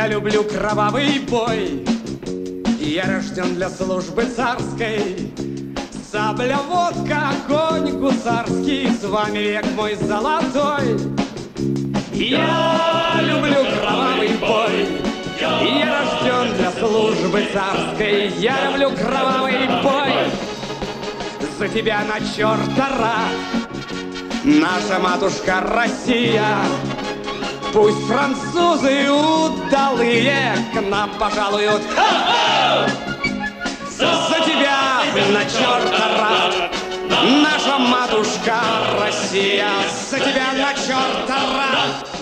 Я люблю кровавый бой, я рожден для службы царской. Сабля, водка, огонь гусарский, с вами век мой золотой. Я люблю кровавый бой, я рожден для службы царской. Я люблю кровавый бой, за тебя на черта рад, наша матушка Россия. Пусть французы удалые к нам пожалуют. За тебя на черта рад, наша матушка Россия. За тебя на черта рад.